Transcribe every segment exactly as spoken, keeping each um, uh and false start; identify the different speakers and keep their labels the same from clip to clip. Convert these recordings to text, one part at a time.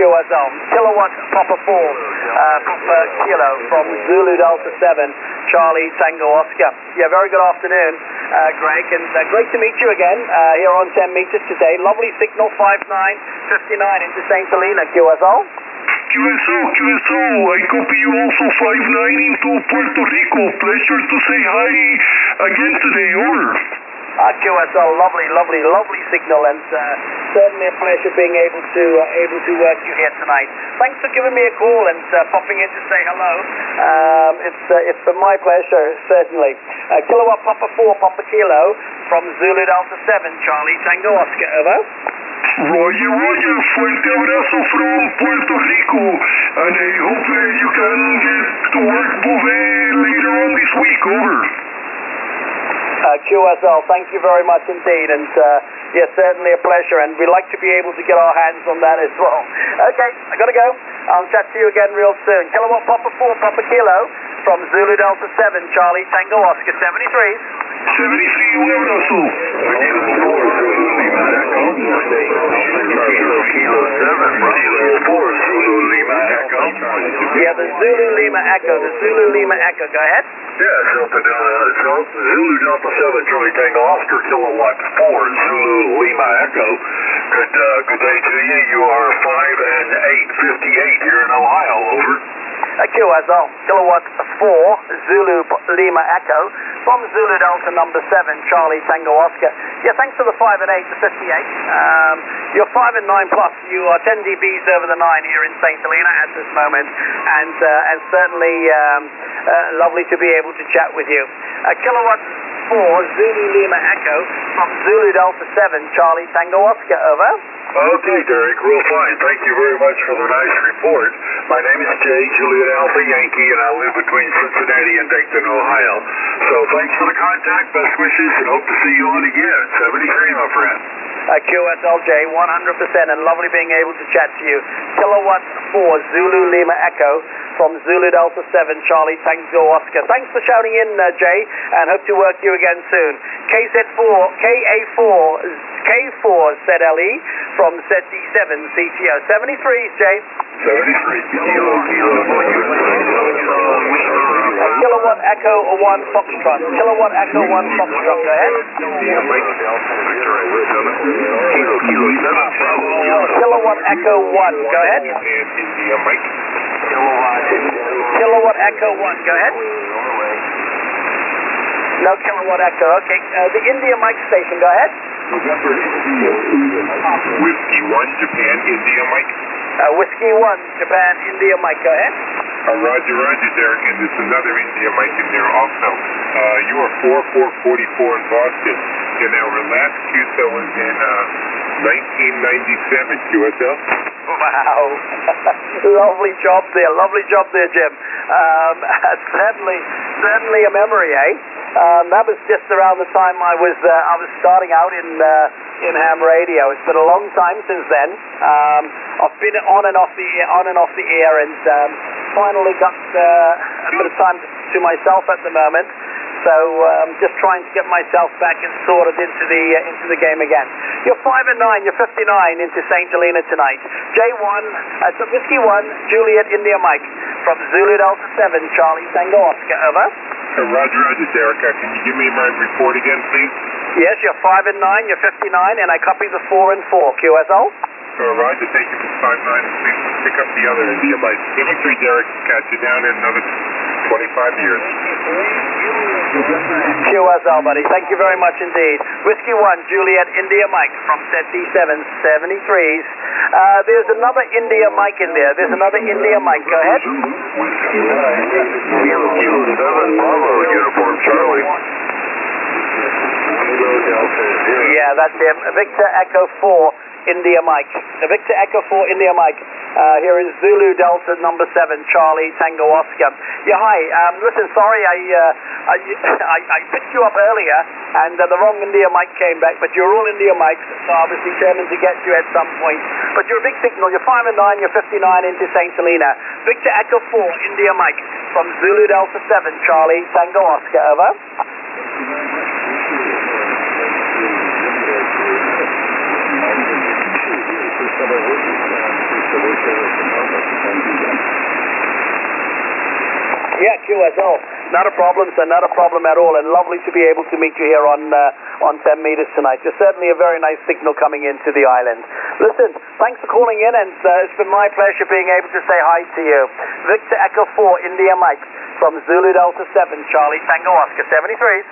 Speaker 1: S L. Kilowatt Papa four, uh, Papa Kilo from Zulu Delta seven, Charlie Tango Oscar. Yeah, very good afternoon, uh, Greg, and uh, great to meet you again uh, here on ten meters today. Lovely signal, five nine fifty-nine into Saint Helena, Q S L.
Speaker 2: Q S O, Q S O, I copy you also five nine into Puerto Rico. Pleasure to say hi again today, over.
Speaker 1: Uh, Q S L, lovely, lovely, lovely signal, and uh, certainly a pleasure being able to uh, able to work you here tonight. Thanks for giving me a call and uh, popping in to say hello. Um, it's uh, it's been my pleasure, certainly. Uh, Kilowatt Papa four, Papa Kilo from Zulu Delta seven, Charlie Tango Oscar, over.
Speaker 2: Roger, Roger, fuerte abrazo from Puerto Rico, and I hope uh, you can get to work Beauvais later on this week, over.
Speaker 1: Uh, Q S L, thank you very much indeed, and uh, yes, certainly a pleasure, and we'd like to be able to get our hands on that as well. Okay, I gotta go. I'll chat to you again real soon. Kilowatt Papa four, Papa Kilo from Zulu Delta seven, Charlie Tango Oscar, seventy-three.
Speaker 2: seventy-three, un abrazo.
Speaker 1: Yeah, the Zulu Lima Echo, the Zulu Lima Echo, go ahead.
Speaker 2: Yeah, Delta, uh, Zulu Delta seven, Charlie Tango Oscar, Kilowatt four, Zulu Lima Echo. Good, uh, good day to you. You are five and eight fifty-eight here in Ohio, over.
Speaker 1: Uh, Q S L, Kilowatt four, Zulu Lima Echo, from Zulu Delta number seven, Charlie Tango Oscar. Yeah, thanks for the five and eight to fifty-eight. Um, you're five and nine plus. You are ten D Bs over the nine here in Saint Helena at this moment, and uh, and certainly um, uh, lovely to be able to chat with you. Uh, Kilowatt four, Zulu Lima Echo, from Zulu Delta seven, Charlie Tango Oscar, over.
Speaker 2: Okay, Derek, real fine. Thank you very much for the nice report. My name is Jay, Juliet Alpha Yankee, and I live between Cincinnati and Dayton, Ohio. So thanks for the contact, best wishes, and hope to see you on again. seventy-three, my friend.
Speaker 1: Uh, Q S L J, one hundred percent, and lovely being able to chat to you. Kilowatt four, Zulu Lima Echo, from Zulu Delta seven, Charlie Tango Oscar. Thanks for shouting in, uh, Jay, and hope to work you again soon. K Z four, K A four, K four Z L E, from Z D seven, C T O. seventy-three, Jay.
Speaker 2: seventy-three. Kilo, kilo,
Speaker 1: uh, Kilowatt Echo one, Foxtrot. Kilowatt Echo one, Foxtrot. Go ahead. Kilowatt Echo one, go ahead. Kilowatt Echo one, go ahead. No Kilowatt Echo, okay. Uh, the India Mike station, go ahead.
Speaker 2: Whiskey one, Japan, India, Mike.
Speaker 1: Uh, Whiskey one, Japan, India Mike, go ahead.
Speaker 2: Uh, Roger, Roger, Derek, and there's another India Mike in there also. Uh, you are four four forty-four in Boston. And our last Q S O was in uh, nineteen ninety-seven, Q S L.
Speaker 1: Wow. Lovely job there, lovely job there, Jim. Um, certainly, certainly a memory, eh? Um, that was just around the time I was uh, I was starting out in uh, in ham radio. It's been a long time since then. Um, I've been on and off the on and off the air, and um, finally got uh, a bit of time to myself at the moment. So um, just trying to get myself back and sorted into the uh, into the game again. You're five and nine. You're fifty-nine into Saint Helena tonight. J one, uh, so Whiskey one, Juliet India Mike, from Zulu Delta seven, Charlie Tango Oscar, over.
Speaker 2: Uh, Roger, Roger, Derek. Uh, can you give me my report again, please?
Speaker 1: Yes, you're five and nine. You're fifty-nine, and I copy the four and four. Q S L.
Speaker 2: Uh, Roger, thank you for five nine. Please pick up the other India Mike. seventy-three, Derek. Catch you down in another twenty-five years.
Speaker 1: Q S L, buddy. Thank you very much indeed. Whiskey one, Juliet India Mike, from Z D seven, seventy-threes. Uh, there's another India Mike in there. There's another India Mike. Go ahead.
Speaker 2: Kilo seven, Bravo, Uniform Charlie.
Speaker 1: Yeah, that's him. Victor Echo four, India Mike. Victor Echo four, India Mike. Uh, here is Zulu Delta number seven, Charlie Tango Oscar. Yeah, hi. Um, listen, sorry, I, uh, I, I I picked you up earlier, and uh, the wrong India Mike came back, but you're all India Mikes, so I was determined to get you at some point. But you're a big signal. You're five and nine. You're fifty-nine into Saint Helena. Victor Echo four, India Mike, from Zulu Delta seven, Charlie Tango Oscar. Over. Yeah, Q S L. Not a problem, sir. Not a problem at all. And lovely to be able to meet you here on uh, on ten meters tonight. There's certainly a very nice signal coming into the island. Listen, thanks for calling in, and uh, it's been my pleasure being able to say hi to you. Victor Echo four, India Mike, from Zulu Delta seven, Charlie Tango Oscar, seventy-threes.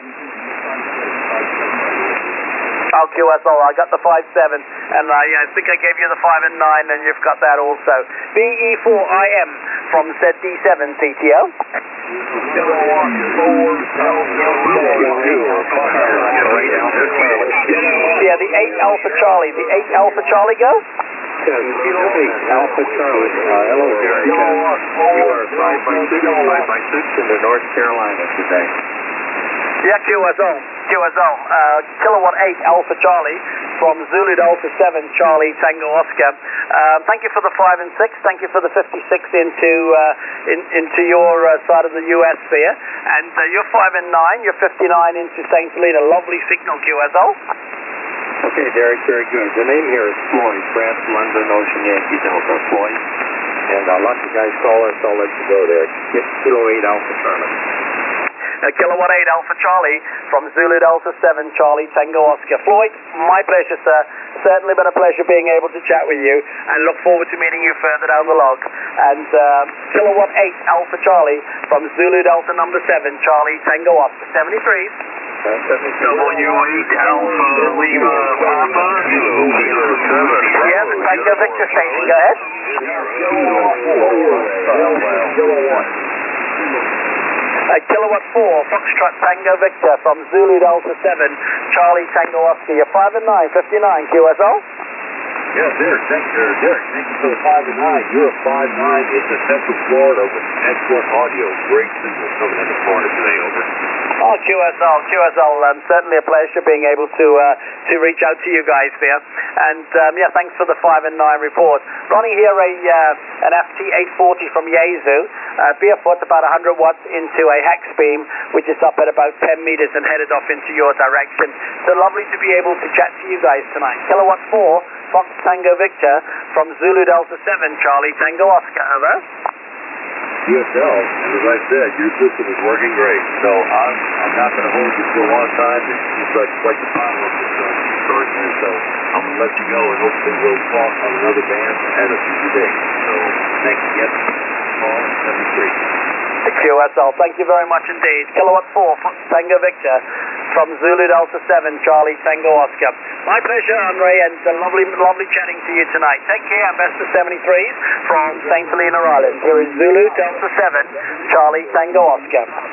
Speaker 1: Oh, Q S L, I got the five seven, and I, I think I gave you the five and nine, and you've got that also. B E four I M from Z D seven, T T O. Yeah, the eight Alpha Charlie, the eight Alpha Charlie go?
Speaker 3: eight Alpha Charlie, uh, hello, Derek. You are five by six, five by six in the North Carolina today.
Speaker 1: Yeah, Q S O, Q S O, uh, Kilowatt eight Alpha Charlie from Zulu Delta seven, Charlie Tango Oscar. Uh, thank you for the five and six, thank you for the fifty-six into uh, in, into your uh, side of the U S there. And uh, you're five and nine, you're fifty-nine into Saint Helena. Lovely signal, Q S O.
Speaker 3: Okay, Derek, very good. The name here is Floyd, Brad London Ocean Yankee Delta, Floyd. And I'll let you guys call us, I'll let you go there. Kilo eight Alpha Charlie.
Speaker 1: Uh, Kilowatt eight Alpha Charlie from Zulu Delta seven, Charlie Tango Oscar. Floyd, my pleasure, sir. Certainly been a pleasure being able to chat with you, and look forward to meeting you further down the log. And uh, Kilowatt eight Alpha Charlie from Zulu Delta number seven, Charlie Tango Oscar, seventy-threes.
Speaker 2: W eight Alpha Lima Papa Zulu seven.
Speaker 1: Yeah, the Tango Victor station, go ahead. Uh, Kilowatt four, Foxtrot Tango Victor from Zulu Delta seven, Charlie Tango Oscar. You're five and nine, fifty-nine, Q S O.
Speaker 2: Yes, Derek, thank you, Derek. Thank you for the five and nine. You're a five nine into Central Florida with excellent audio. Great signal coming into Florida today, over.
Speaker 1: Oh, Q S L, Q S L, um, certainly a pleasure being able to uh, to reach out to you guys there. And um, yeah, thanks for the five and nine report. Running here a uh, an F T eight forty from Yaesu, uh, barefoot about one hundred watts into a hex beam, which is up at about ten meters and headed off into your direction. So lovely to be able to chat to you guys tonight. Kilowatt four, Fox Tango Victor from Zulu Delta seven, Charlie Tango Oscar, over.
Speaker 2: Q S L, and as I said, your system is working great. So I'm, I'm not going to hold you for a long time. It's just like, like the power of the sun. So I'm going to let you go, and hopefully we'll talk on another band at a future date. So thanks again. Call seventy-three.
Speaker 1: Q S L, thank you very much indeed. Kilowatt four, Fox Tango Victor from Zulu Delta seven, Charlie Tango Oscar. My pleasure, Andre, and uh, lovely, lovely chatting to you tonight. Take care, and best of seventy-threes from Saint Helena Island. Here is Zulu Delta seven, Charlie Tango Oscar.